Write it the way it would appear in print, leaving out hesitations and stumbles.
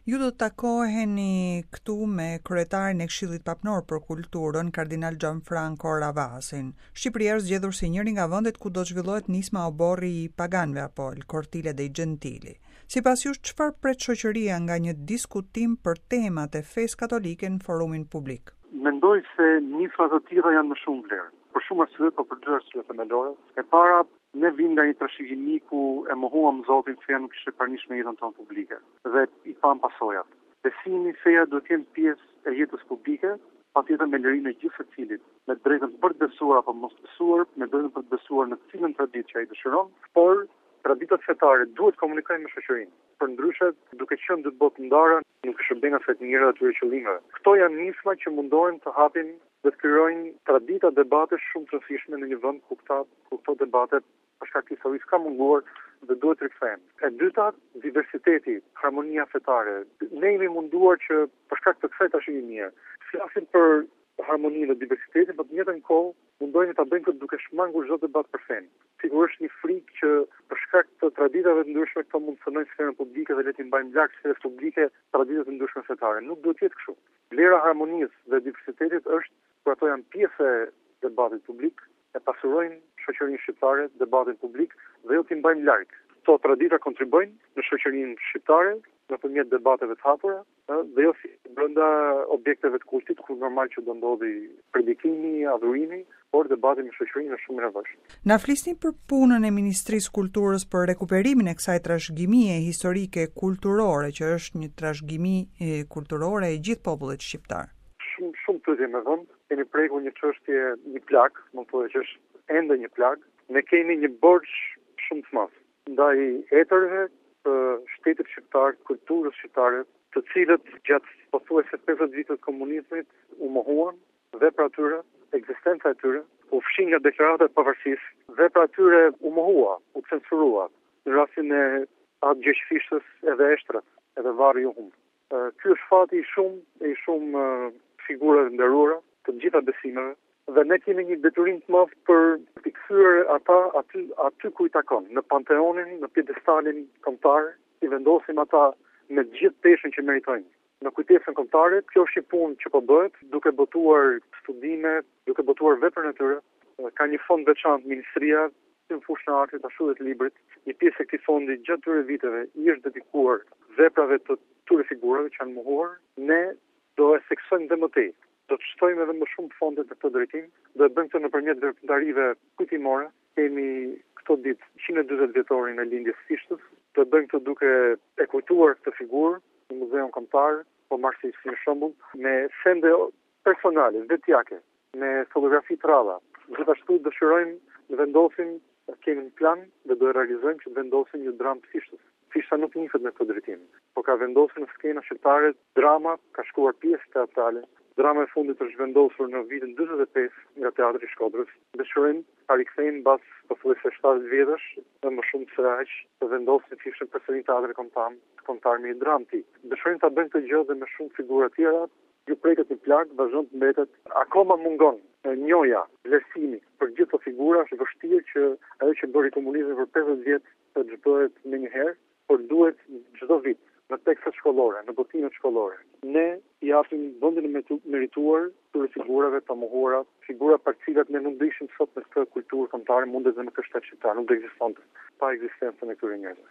Ju do të takoheni këtu me kryetarin e Këshillit Papnor për Kulturën, Kardinal Gianfranco Ravasin. Shqipëria është zgjedhur si njëri nga vendet ku do të zhvillohet nisma oborri i paganëve apo il Cortile dei Gentili. Sipas jush, çfarë pret shoqëria nga një diskutim për temat e fesë katolike në forumin publik? Mendoj se nisma të tilla janë më shumë vlerë. Për shumë arsye, por për dy arsye themelore. E para, ne vim nga një trashëgimi ku e mohuam Zotin, feja nuk ishte pranishme jetën tonë publike dhe i pam pasojat. Besimi feja duhet të jenë pjesë e jetës publike, patjetër me lirinë e gjithë secilit, me drejtën për të besuar apo mos besuar, me drejtën për të besuar në cilën traditë që ai dëshiron, por traditat fetare duhet komunikojnë me shoqërinë. Përndryshe, duke qenë dy botë ndara, nuk e shërben nga të njëra atyre qëllimeve. Këto janë nisma që mundohen të hapin dhe të krijojnë tradita debate shumë të rëndësishme në një vend ku këto debate për shkak të historisë ka munguar dhe duhet të rikthehen. E dyta, diversiteti, harmonia fetare. Ne jemi munduar që për shkak të kësaj trashëgimie, flasim për harmoninë dhe diversitetin, por në të njëjtën kohë mundojmë ta bëjmë këtë duke shmangur çdo debat për fen. Sigurisht një frikë që për shkak të traditave të ndryshme këto mund të cënojnë sferën publike dhe le të mbajmë larg sferës publike traditat të ndryshme fetare. Nuk duhet të jetë kështu. Vlera e harmonisë dhe diversitetit është kur ato janë pjesë e debatit publik, e pasurojnë shoqërinë shqiptare, debatin publik dhe jo t'i mbajmë larg. Këto tradita kontribojnë në shoqërinë shqiptare nëpërmjet debateve të hapura, dhe jo si brenda objekteve të kultit, ku normal që do ndodhi predikimi, adhurimi, por debati me shoqërinë është shumë i nevojshëm. Na flisni për punën e Ministrisë Kulturës për rekuperimin e kësaj trashëgimie historike kulturore, që është një trashëgimi kulturore e gjithë popullit shqiptar. Shumë pyetje me vend. Kemi prekur një çështje, një plag, mund të thotë që është ende një plag. Ne kemi një borxh shumë të madh ndaj etërve të shtetit shqiptar, kulturës shqiptare, të cilët gjatë pothuajse 50 viteve të komunizmit u mohuan, vepra atyre, ekzistenca e tyre, u fshin nga deklarata e pavarësisë, vepra atyre u mohua, u censurua. Në rastin e atë gjëqfishtës edhe eshtrat, edhe varri u humb. Ky është fati i shumë figurave nderuara të gjitha besimeve, dhe ne kemi një detyrim të madh për të kthyer ata aty ku i takon, në panteonin, në piedestalin kombëtar, i vendosim ata me gjithë peshën që meritojnë. Në kujtesën kombëtare, kjo është një punë që po bëhet, duke botuar studime, duke botuar veprën e tyre. Ka një fond veçantë ministria në fushën e artit, ashtu dhe të librit. Një pjesë e këtij fondi gjatë këtyre viteve i është dedikuar veprave të këtyre figurave që janë mohuar. Ne do e theksojmë dhe më tej. Do të shtojmë edhe më shumë fonde në këtë drejtim, do e bëjmë këtë nëpërmjet veprimtarive kujtimore. Kemi këto ditë 140 vjetorin e lindjes së Fishtës. Do e bëjmë këtë duke e kujtuar këtë figurë në Muzeun Kombëtar, po marrësi si një shembull, me sende personale, vetjake, me fotografi të rradha. Gjithashtu dëshirojmë të vendosim, kemi një plan dhe do e realizojmë që të vendosim një dramë të Fishtës. Fishta nuk niset në këtë drejtim, por ka vendosur në skena shqiptare drama, ka shkruar pjesë teatrale. Drama e fundit është vendosur në vitin 45 nga Teatri i Shkodrës. Dëshirojmë ta rikthejmë mbas pothuajse 70 vjetësh dhe më shumë se aq, të vendosin fishën përsëri Teatri Kombëtar me dramë ti. Dëshirojmë ta bëjmë këtë gjë dhe me shumë figura të tjera. Ju preket një plag, vazhdon të mbetet. Akoma mungon njoja, vlerësimi për gjithë këto figura. Është vështirë që ajo që bëri komunizmi për 50 vjet të zhbëhet më një herë, por duhet çdo vit në tekstet shkollore, në botimet shkollore. Ne i japim vendin e merituar këtyre figurave të mohuara, figura për të cilat ne nuk do ishim sot në këtë kulturë kombëtare, mundet dhe në këtë shtet shqiptar, nuk do ekzistonte pa ekzistencën e këtyre njerëzve.